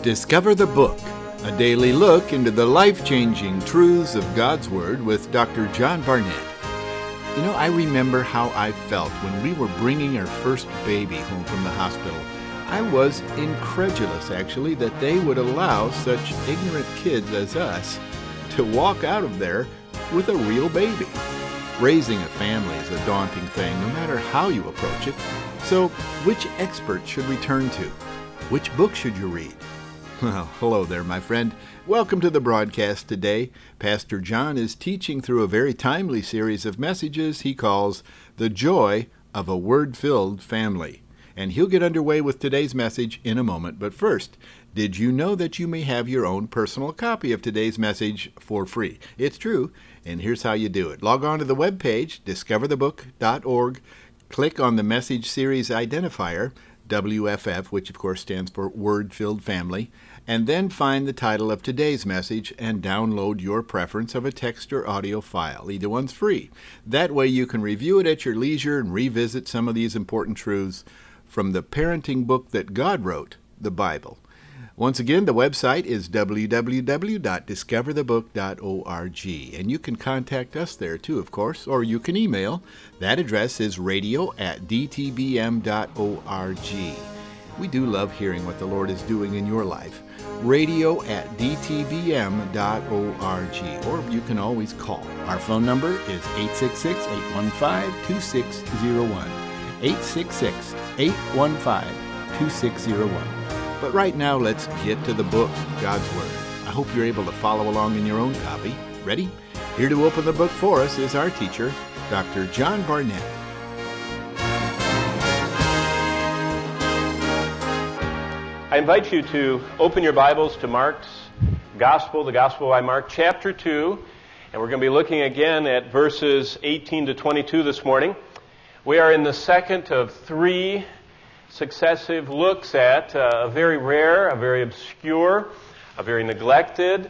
Discover the Book, a daily look into the life-changing truths of God's Word with Dr. John Barnett. You know, I remember how I felt when we were bringing our first baby home from the hospital. I was incredulous, actually, that they would allow such ignorant kids as us to walk out of there with a real baby. Raising a family is a daunting thing, no matter how you approach it. So, which expert should we turn to? Which book should you read? Well, hello there, my friend. Welcome to the broadcast today. Pastor John is teaching through a very timely series of messages he calls The Joy of a Word-Filled Family. And he'll get underway with today's message in a moment. But first, did you know that you may have your own personal copy of today's message for free? It's true, and here's how you do it. Log on to the webpage, discoverthebook.org, click on the message series identifier, WFF, which of course stands for Word-Filled Family, and then find the title of today's message and download your preference of a text or audio file. Either one's free. That way you can review it at your leisure and revisit some of these important truths from the parenting book that God wrote, the Bible. Once again, the website is www.discoverthebook.org, and you can contact us there too, of course, or you can email. That address is radio@dtbm.org. We do love hearing what the Lord is doing in your life. radio@dtbm.org, or you can always call. Our phone number is 866-815-2601, 866-815-2601. But right now, let's get to the book, God's Word. I hope you're able to follow along in your own copy. Ready? Here to open the book for us is our teacher, Dr. John Barnett. I invite you to open your Bibles to Mark's Gospel, the Gospel by Mark, chapter 2, and we're going to be looking again at verses 18 to 22 this morning. We are in the second of three successive looks at a very rare, a very obscure, a very neglected,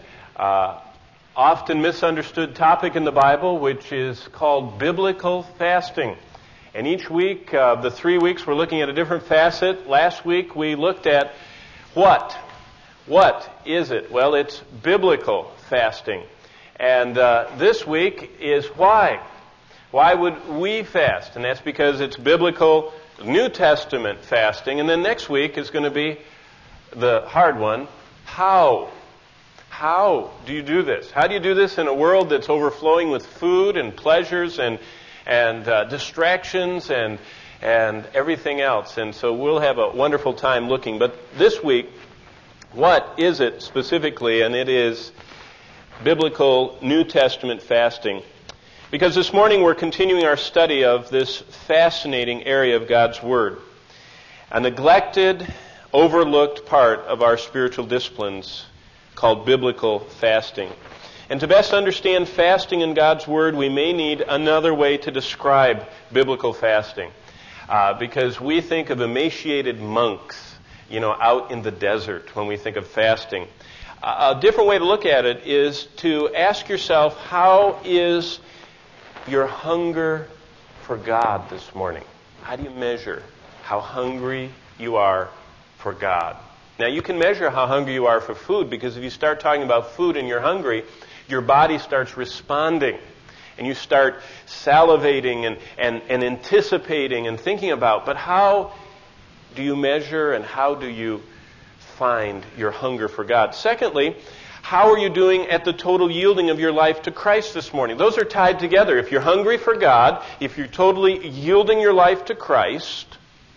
often misunderstood topic in the Bible, which is called biblical fasting. And each week, the 3 weeks, we're looking at a different facet. Last week, we looked at what? What is it? Well, it's biblical fasting. And this week is why. Why would we fast? And that's because it's biblical New Testament fasting. And then next week is going to be the hard one. How? How do you do this? How do you do this in a world that's overflowing with food and pleasures and distractions and everything else? And so we'll have a wonderful time looking. But this week, what is it specifically? And it is biblical New Testament fasting. Because this morning we're continuing our study of this fascinating area of God's Word, a neglected, overlooked part of our spiritual disciplines called biblical fasting. And to best understand fasting in God's Word, we may need another way to describe biblical fasting. Because we think of emaciated monks, out in the desert when we think of fasting. A different way to look at it is to ask yourself, how is your hunger for God this morning? How do you measure how hungry you are for God? Now, you can measure how hungry you are for food, because if you start talking about food and you're hungry, your body starts responding. And you start salivating and anticipating and thinking about. But how do you measure and how do you find your hunger for God? Secondly, how are you doing at the total yielding of your life to Christ this morning? Those are tied together. If you're hungry for God, if you're totally yielding your life to Christ,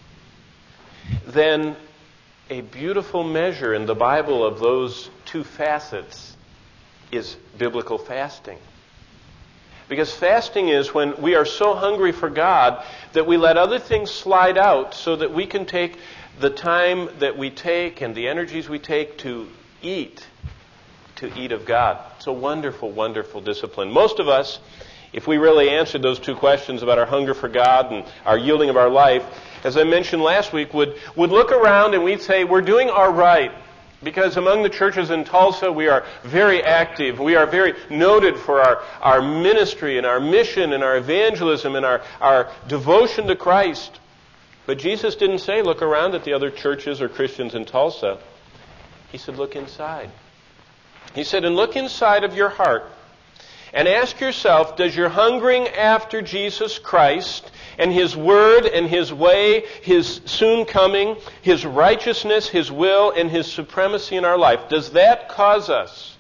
then a beautiful measure in the Bible of those two facets is biblical fasting. Because fasting is when we are so hungry for God that we let other things slide out so that we can take the time that we take and the energies we take to eat of God. It's a wonderful, wonderful discipline. Most of us, if we really answered those two questions about our hunger for God and our yielding of our life, as I mentioned last week, would look around and we'd say, we're doing all right. Because among the churches in Tulsa, we are very active. We are very noted for our ministry and our mission and our evangelism and our devotion to Christ. But Jesus didn't say, look around at the other churches or Christians in Tulsa. He said, look inside. He said, and look inside of your heart and ask yourself, does your hungering after Jesus Christ and His Word and His way, His soon coming, His righteousness, His will, and His supremacy in our life, does that cause us,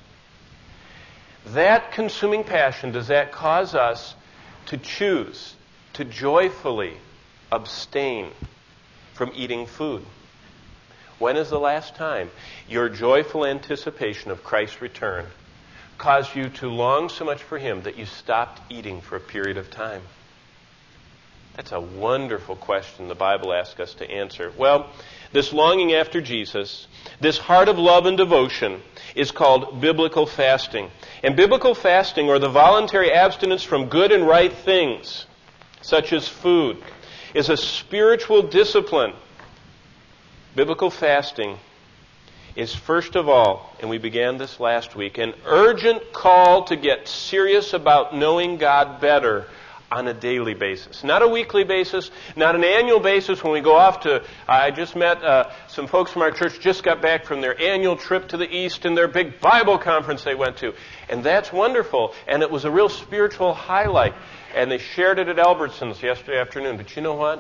that consuming passion, does that cause us to choose to joyfully abstain from eating food? When is the last time your joyful anticipation of Christ's return caused you to long so much for Him that you stopped eating for a period of time? That's a wonderful question the Bible asks us to answer. Well, this longing after Jesus, this heart of love and devotion, is called biblical fasting. And biblical fasting, or the voluntary abstinence from good and right things, such as food, is a spiritual discipline. Biblical fasting is first of all, and we began this last week, an urgent call to get serious about knowing God better on a daily basis. Not a weekly basis, not an annual basis when we go off to, I just met some folks from our church just got back from their annual trip to the East and their big Bible conference they went to. And that's wonderful. And it was a real spiritual highlight. And they shared it at Albertsons yesterday afternoon. But you know what?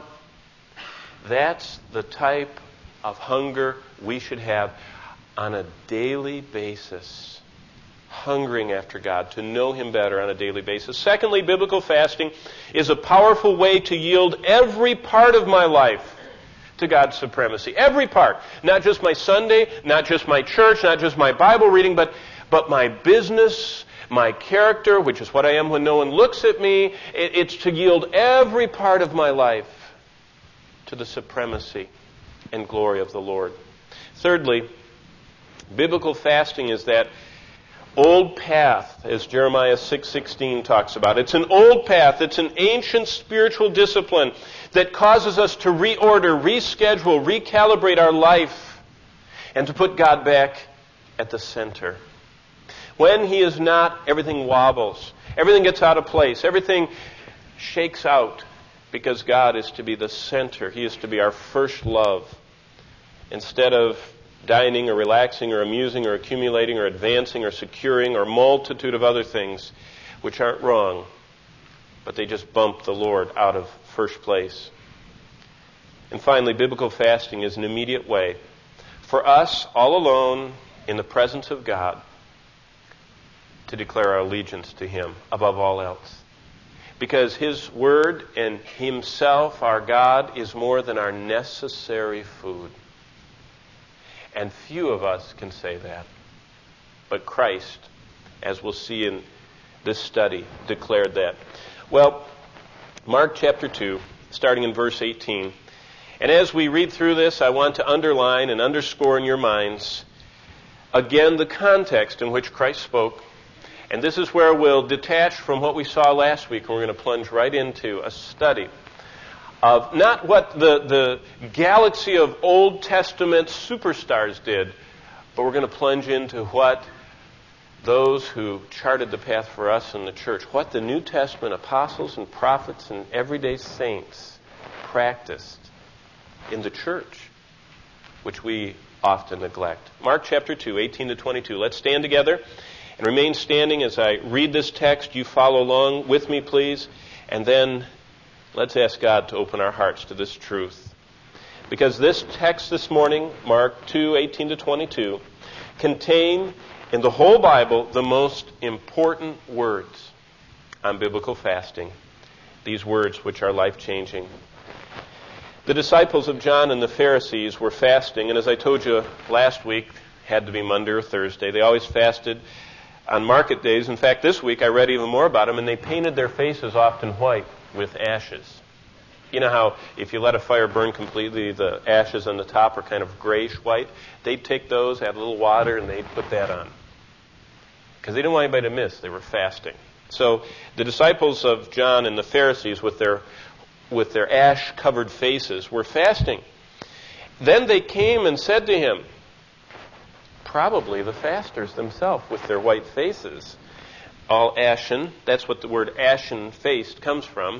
That's the type of hunger we should have on a daily basis. Hungering after God, to know Him better on a daily basis. Secondly, biblical fasting is a powerful way to yield every part of my life to God's supremacy. Every part. Not just my Sunday, not just my church, not just my Bible reading, but my business, my character, which is what I am when no one looks at me. It's to yield every part of my life to the supremacy and glory of the Lord. Thirdly, biblical fasting is that old path, as Jeremiah 6:16 talks about. It's an old path. It's an ancient spiritual discipline that causes us to reorder, reschedule, recalibrate our life, and to put God back at the center. When He is not, everything wobbles. Everything gets out of place. Everything shakes out because God is to be the center. He is to be our first love. Instead of dining or relaxing or amusing or accumulating or advancing or securing or multitude of other things which aren't wrong, but they just bump the Lord out of first place. And finally, biblical fasting is an immediate way for us, all alone in the presence of God, to declare our allegiance to Him above all else. Because His Word and Himself, our God, is more than our necessary food. And few of us can say that. But Christ, as we'll see in this study, declared that. Well, Mark chapter 2, starting in verse 18. And as we read through this, I want to underline and underscore in your minds, again, the context in which Christ spoke. And this is where we'll detach from what we saw last week, and we're going to plunge right into a study of not what the galaxy of Old Testament superstars did, but we're going to plunge into what those who charted the path for us in the church, what the New Testament apostles and prophets and everyday saints practiced in the church, which we often neglect. Mark chapter 2, 18 to 22. Let's stand together and remain standing as I read this text. You follow along with me, please, and then let's ask God to open our hearts to this truth. Because this text this morning, Mark 2, 18 to 22, contain in the whole Bible the most important words on biblical fasting. These words which are life-changing. The disciples of John and the Pharisees were fasting, and as I told you last week, had to be Monday or Thursday. They always fasted on market days. In fact, this week I read even more about them, and they painted their faces often white with ashes. You know how if you let a fire burn completely, the ashes on the top are kind of grayish white? They'd take those, add a little water, and they'd put that on. Because they didn't want anybody to miss. They were fasting. So the disciples of John and the Pharisees with their ash-covered faces were fasting. Then they came and said to him, probably the fasters themselves with their white faces, all ashen. That's what the word ashen-faced comes from.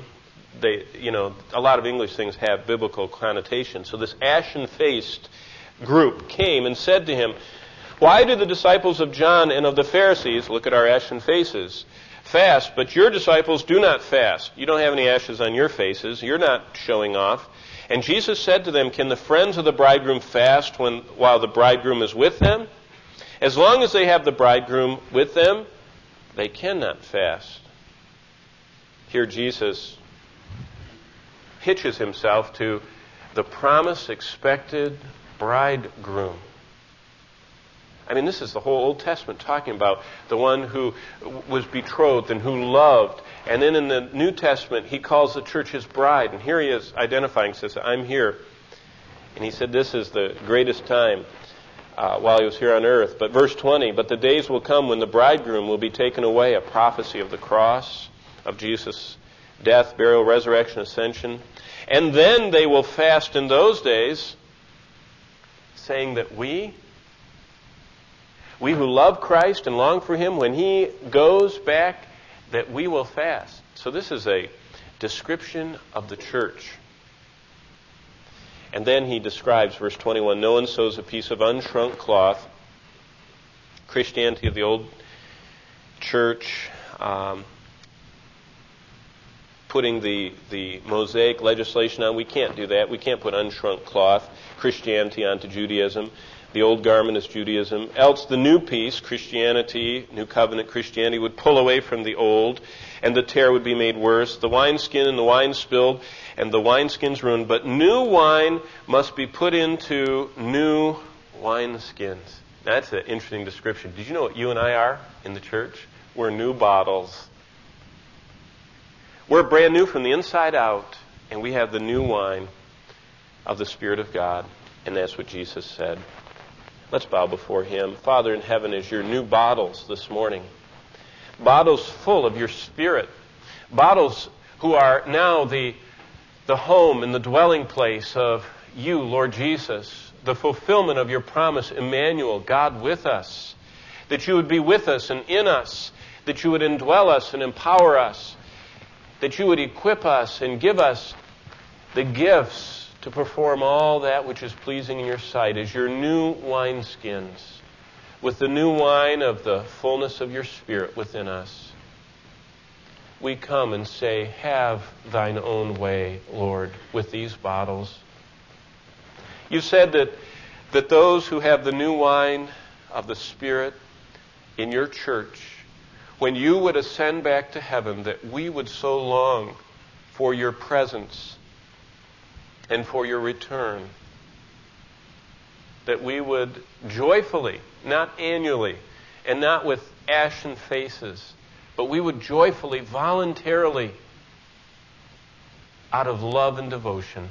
A lot of English things have biblical connotations. So this ashen-faced group came and said to him, Why do the disciples of John and of the Pharisees, look at our ashen faces, fast, but your disciples do not fast? You don't have any ashes on your faces. You're not showing off. And Jesus said to them, can the friends of the bridegroom fast while the bridegroom is with them? As long as they have the bridegroom with them, they cannot fast. Here Jesus hitches himself to the promised, expected bridegroom. I mean, this is the whole Old Testament talking about the one who was betrothed and who loved. And then in the New Testament, he calls the church his bride. And here he is identifying, says, I'm here. And he said this is the greatest time while he was here on earth. But verse 20, but the days will come when the bridegroom will be taken away, a prophecy of the cross, of Jesus' death, burial, resurrection, ascension. And then they will fast in those days, saying that we who love Christ and long for Him, when He goes back, that we will fast. So this is a description of the church. And then he describes, verse 21, no one sews a piece of unshrunk cloth. Christianity of the old church, putting the Mosaic legislation on. We can't do that. We can't put unshrunk cloth, Christianity, onto Judaism. The old garment is Judaism. Else the new piece, Christianity, New Covenant Christianity, would pull away from the old, and the tear would be made worse. The wineskin and the wine spilled, and the wineskin's ruined. But new wine must be put into new wineskins. That's an interesting description. Did you know what you and I are in the church? We're new bottles. We're brand new from the inside out, and we have the new wine of the Spirit of God. And that's what Jesus said. Let's bow before Him. Father in heaven, as your new bottles this morning, bottles full of your Spirit, bottles who are now the home and the dwelling place of you, Lord Jesus, the fulfillment of your promise, Emmanuel, God with us, that you would be with us and in us, that you would indwell us and empower us, that you would equip us and give us the gifts to perform all that which is pleasing in your sight as your new wineskins, with the new wine of the fullness of your Spirit within us. We come and say, have thine own way, Lord, with these bottles. You said that those who have the new wine of the Spirit in your church, when you would ascend back to heaven, that we would so long for your presence and for your return, that we would joyfully, not annually, and not with ashen faces, but we would joyfully, voluntarily, out of love and devotion,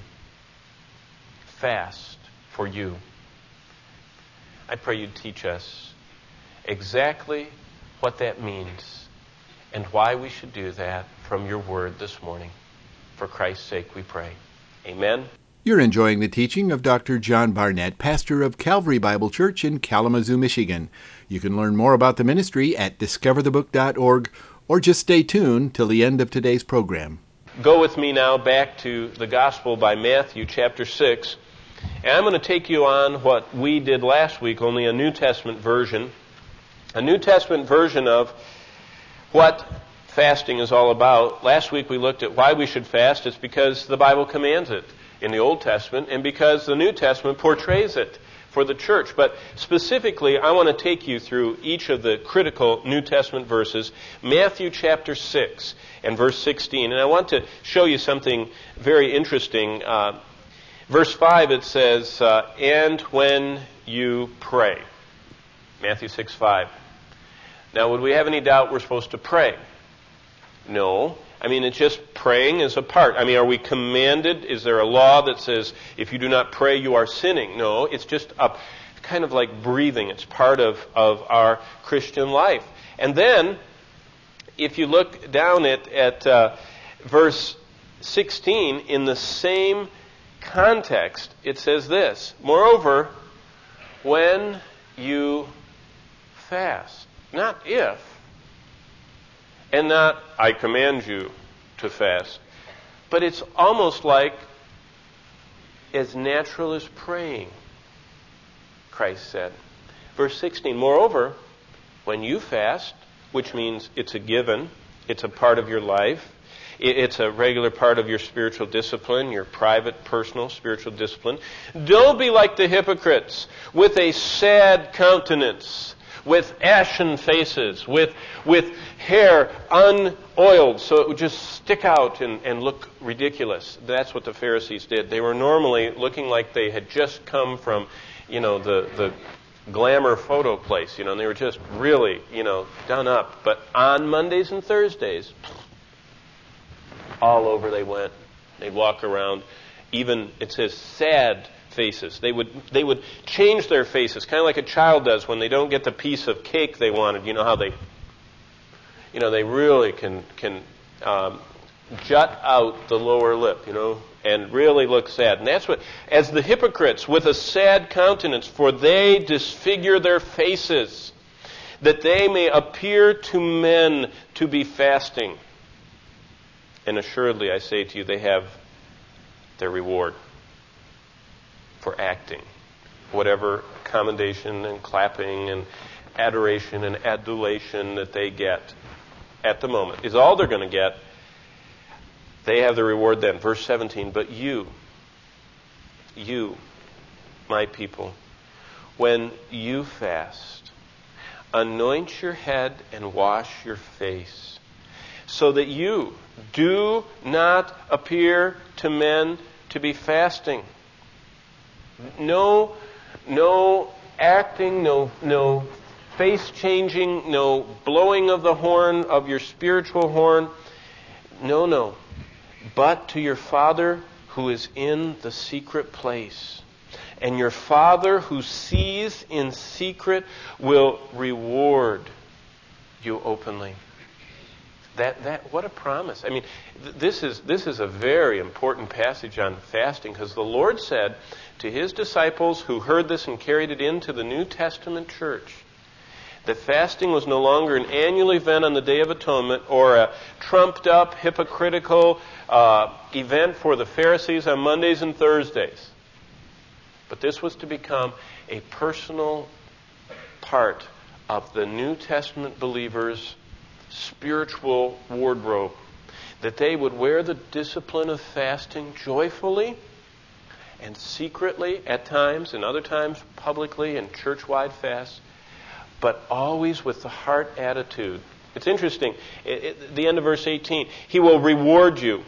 fast for you. I pray you'd teach us exactly what that means and why we should do that from your word this morning. For Christ's sake we pray. Amen. You're enjoying the teaching of Dr. John Barnett, pastor of Calvary Bible Church in Kalamazoo, Michigan. You can learn more about the ministry at discoverthebook.org, or just stay tuned till the end of today's program. Go with me now back to the Gospel by Matthew chapter 6. And I'm going to take you on what we did last week, only a New Testament version. A New Testament version of what fasting is all about. Last week we looked at why we should fast. It's because the Bible commands it in the Old Testament, and because the New Testament portrays it for the church. But specifically, I want to take you through each of the critical New Testament verses. Matthew chapter 6 and verse 16. And I want to show you something very interesting. Verse 5, it says, and when you pray. Matthew 6:5. Now, would we have any doubt we're supposed to pray? No. I mean, it's just praying is a part. I mean, are we commanded? Is there a law that says if you do not pray, you are sinning? No, it's just kind of like breathing. It's part of our Christian life. And then, if you look down at verse 16, in the same context, it says this, moreover, when you fast, not if, and not, I command you to fast. But it's almost like as natural as praying, Christ said. Verse 16, moreover, when you fast, which means it's a given, it's a part of your life, it's a regular part of your spiritual discipline, your private, personal spiritual discipline. Don't be like the hypocrites with a sad countenance, with ashen faces, with hair unoiled, so it would just stick out and look ridiculous. That's what the Pharisees did. They were normally looking like they had just come from, the glamour photo place, and they were just really, done up. But on Mondays and Thursdays, all over they went. They'd walk around. Even, it says, sad faces. They would change their faces, kind of like a child does when they don't get the piece of cake they wanted. You know how they really can jut out the lower lip, and really look sad. And that's what, as the hypocrites with a sad countenance, for they disfigure their faces, that they may appear to men to be fasting. And assuredly, I say to you, they have their reward for acting. Whatever commendation and clapping and adoration and adulation that they get at the moment is all they're going to get. They have the reward then. Verse 17, but you, my people, when you fast, anoint your head and wash your face, so that you do not appear to men to be fasting. No acting, no face changing, no blowing of the horn, of your spiritual horn. No. But to your Father who is in the secret place. And your Father who sees in secret will reward you openly. That what a promise. I mean, this is a very important passage on fasting, because the Lord said to His disciples who heard this and carried it into the New Testament church that fasting was no longer an annual event on the Day of Atonement or a trumped up, hypocritical event for the Pharisees on Mondays and Thursdays. But this was to become a personal part of the New Testament believers' spiritual wardrobe, that they would wear the discipline of fasting joyfully and secretly at times, and other times publicly in church-wide fasts, but always with the heart attitude. It's interesting, the end of verse 18, He will reward you.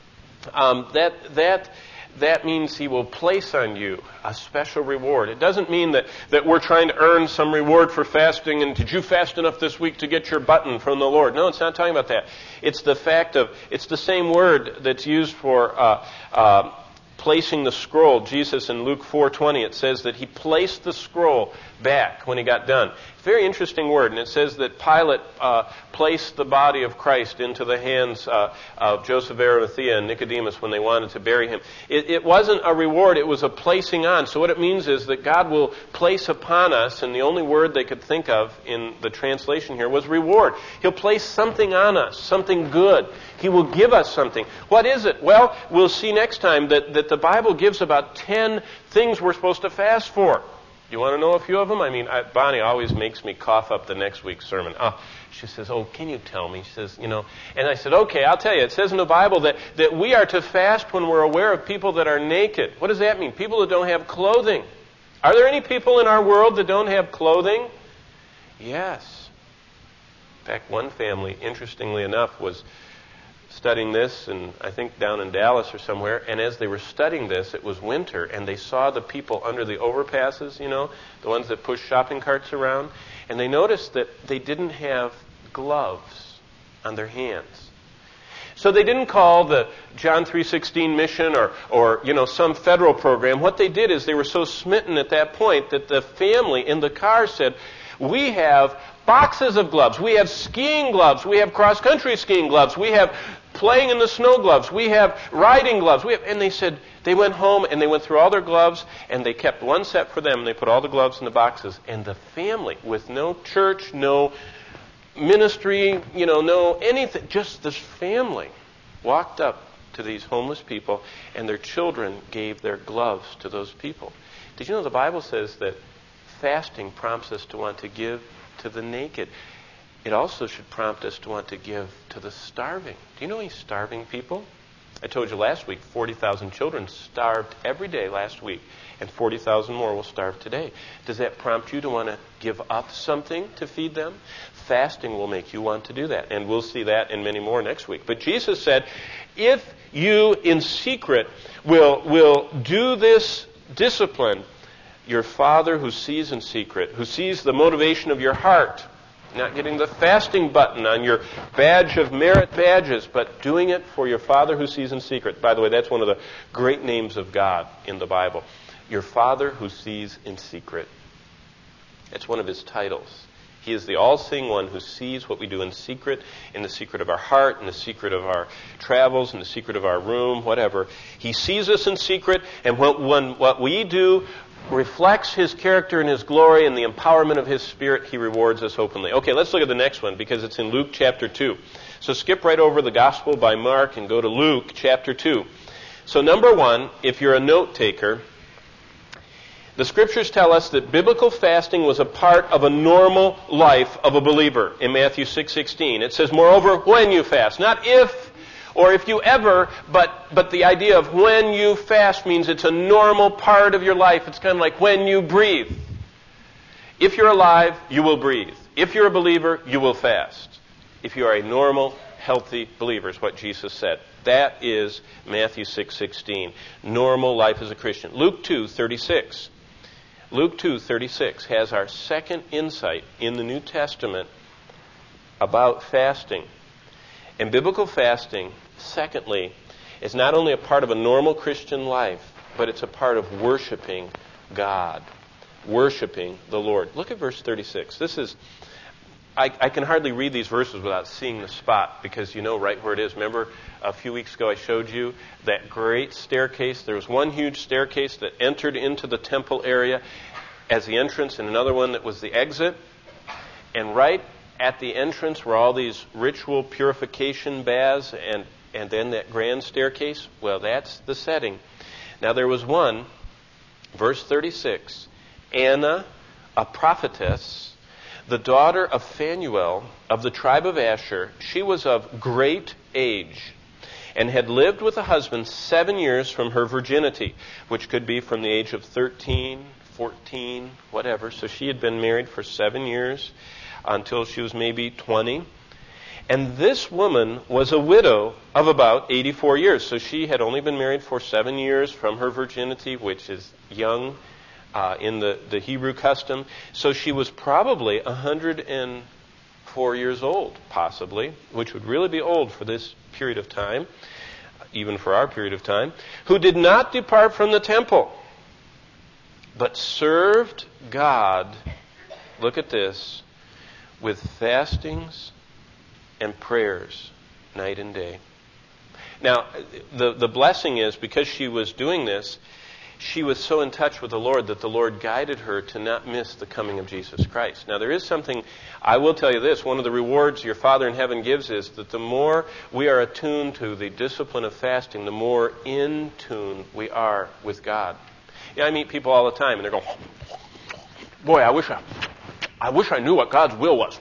That means He will place on you a special reward. It doesn't mean that we're trying to earn some reward for fasting, and did you fast enough this week to get your button from the Lord? No, it's not talking about that. It's the fact of, it's the same word that's used for placing the scroll. Jesus in Luke 4:20, it says that He placed the scroll back when He got done. Very interesting word, and it says that Pilate placed the body of Christ into the hands of Joseph of Arimathea and Nicodemus when they wanted to bury Him. It wasn't a reward, it was a placing on. So what it means is that God will place upon us, and the only word they could think of in the translation here was reward. He'll place something on us, something good. He will give us something. What is it? Well, we'll see next time that the Bible gives about 10 things we're supposed to fast for. You want to know a few of them? I mean, Bonnie always makes me cough up the next week's sermon. She says, can you tell me? She says, And I said, okay, I'll tell you. It says in the Bible that we are to fast when we're aware of people that are naked. What does that mean? People that don't have clothing. Are there any people in our world that don't have clothing? Yes. In fact, one family, interestingly enough, was studying this, and I think down in Dallas or somewhere, and as they were studying this, it was winter, and they saw the people under the overpasses, the ones that push shopping carts around, and they noticed that they didn't have gloves on their hands. So they didn't call the John 3:16 mission or some federal program. What they did is they were so smitten at that point that the family in the car said, we have boxes of gloves. We have skiing gloves. We have cross-country skiing gloves. We have playing in the snow gloves. We have riding gloves. And they said, they went home and they went through all their gloves and they kept one set for them and they put all the gloves in the boxes. And the family, with no church, no ministry, no anything, just this family walked up to these homeless people and their children gave their gloves to those people. Did you know the Bible says that Fasting prompts us to want to give to the naked. It also should prompt us to want to give to the starving. Do you know any starving people? I told you last week, 40,000 children starved every day last week, and 40,000 more will starve today. Does that prompt you to want to give up something to feed them? Fasting will make you want to do that, and we'll see that and many more next week. But Jesus said, if you in secret will do this discipline, your Father who sees in secret, who sees the motivation of your heart, not getting the fasting button on your badge of merit badges, but doing it for your Father who sees in secret. By the way, that's one of the great names of God in the Bible. Your Father who sees in secret. It's one of His titles. He is the all-seeing one who sees what we do in the secret of our heart, in the secret of our travels, in the secret of our room, whatever. He sees us in secret, and when what we do reflects His character and His glory and the empowerment of His Spirit, He rewards us openly. Okay, let's look at the next one because it's in Luke chapter 2. So skip right over the Gospel by Mark and go to Luke chapter 2. So number one, if you're a note taker, the Scriptures tell us that biblical fasting was a part of a normal life of a believer in Matthew 6:16. It says, moreover, when you fast, not if or if you ever, but the idea of when you fast means it's a normal part of your life. It's kind of like when you breathe. If you're alive, you will breathe. If you're a believer, you will fast. If you are a normal, healthy believer, is what Jesus said. That is Matthew 6:16. Normal life as a Christian. Luke 2:36. Luke 2:36 has our second insight in the New Testament about fasting. And biblical fasting, secondly, is not only a part of a normal Christian life, but it's a part of worshiping God, worshiping the Lord. Look at verse 36. This is, I can hardly read these verses without seeing the spot, because you know right where it is. Remember a few weeks ago I showed you that great staircase. There was one huge staircase that entered into the temple area as the entrance, and another one that was the exit. And right at the entrance were all these ritual purification baths and then that grand staircase. Well, that's the setting. Now there was one, verse 36, Anna, a prophetess, the daughter of Phanuel of the tribe of Asher. She was of great age and had lived with a husband 7 years from her virginity, which could be from the age of 13, 14, whatever. So she had been married for 7 years until she was maybe 20. And this woman was a widow of about 84 years. So she had only been married for 7 years from her virginity, which is young in the Hebrew custom. So she was probably 104 years old, possibly, which would really be old for this period of time, even for our period of time, who did not depart from the temple, but served God, look at this, with fastings and prayers night and day. Now, the blessing is, because she was doing this, she was so in touch with the Lord that the Lord guided her to not miss the coming of Jesus Christ. Now, there is something, I will tell you this, one of the rewards your Father in heaven gives is that the more we are attuned to the discipline of fasting, the more in tune we are with God. Yeah, I meet people all the time, and they're going, boy, I wish I knew what God's will was.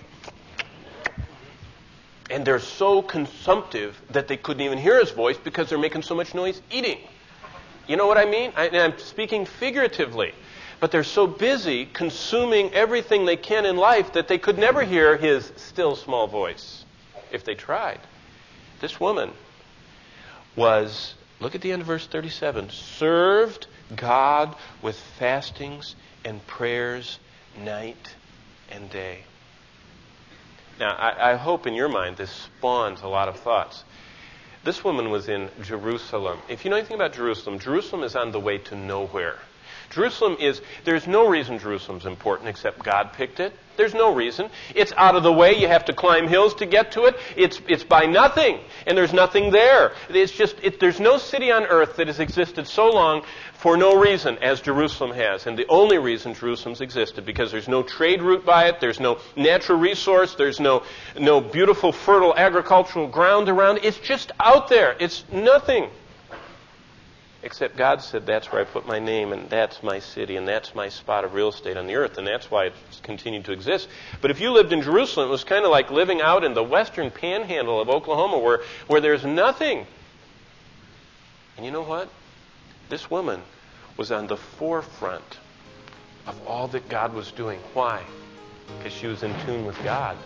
And they're so consumptive that they couldn't even hear His voice because they're making so much noise eating. You know what I mean? I'm speaking figuratively. But they're so busy consuming everything they can in life that they could never hear His still small voice if they tried. This woman was, look at the end of verse 37, served God with fastings and prayers night and day. Now, I hope in your mind this spawns a lot of thoughts. This woman was in Jerusalem. If you know anything about Jerusalem, Jerusalem is on the way to nowhere. There's no reason Jerusalem's important except God picked it. There's no reason. It's out of the way. You have to climb hills to get to it. It's by nothing, and there's nothing there. There's no city on earth that has existed so long for no reason as Jerusalem has. And the only reason Jerusalem's existed, because there's no trade route by it, there's no natural resource, there's no beautiful, fertile agricultural ground around. It's just out there. It's nothing. Except God said, that's where I put my name, and that's my city, and that's my spot of real estate on the earth, and that's why it's continued to exist. But if you lived in Jerusalem, it was kind of like living out in the western panhandle of Oklahoma where there's nothing. And you know what? This woman was on the forefront of all that God was doing. Why? Because she was in tune with God.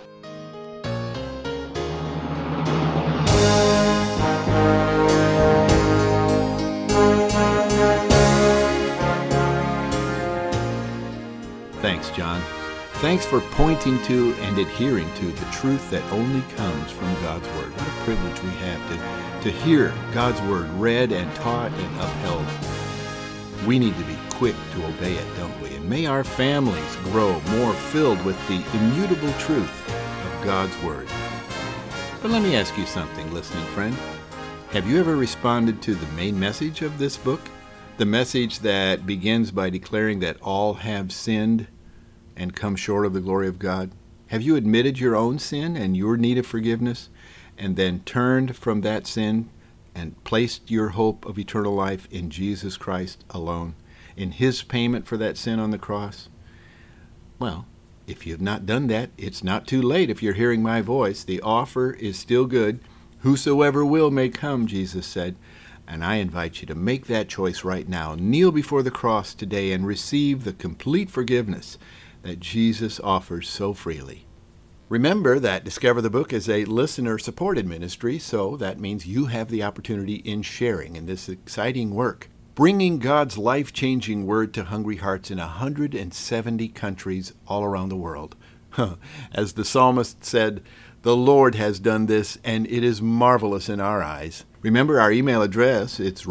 Thanks, John. Thanks for pointing to and adhering to the truth that only comes from God's Word. What a privilege we have to hear God's Word read and taught and upheld. We need to be quick to obey it, don't we? And may our families grow more filled with the immutable truth of God's Word. But let me ask you something, listening friend. Have you ever responded to the main message of this book? The message that begins by declaring that all have sinned and come short of the glory of God? Have you admitted your own sin and your need of forgiveness, and then turned from that sin and placed your hope of eternal life in Jesus Christ alone, in His payment for that sin on the cross? Well, if you have not done that, it's not too late. If you're hearing my voice, the offer is still good. Whosoever will may come, Jesus said. And I invite you to make that choice right now. Kneel before the cross today and receive the complete forgiveness that Jesus offers so freely. Remember that Discover the Book is a listener-supported ministry, so that means you have the opportunity in sharing in this exciting work, bringing God's life-changing word to hungry hearts in 170 countries all around the world. As the psalmist said, the Lord has done this, and it is marvelous in our eyes. Remember our email address. It's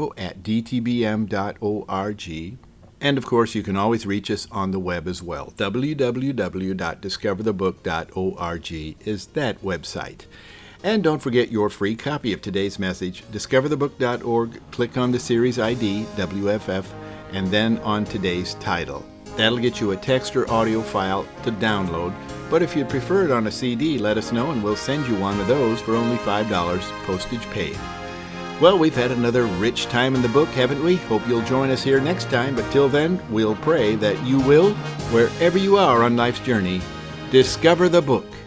radio@dtbm.org. And, of course, you can always reach us on the web as well. www.discoverthebook.org is that website. And don't forget your free copy of today's message. Discoverthebook.org, click on the series ID, WFF, and then on today's title. That'll get you a text or audio file to download. But if you'd prefer it on a CD, let us know and we'll send you one of those for only $5, postage paid. Well, we've had another rich time in the book, haven't we? Hope you'll join us here next time. But till then, we'll pray that you will, wherever you are on life's journey, discover the book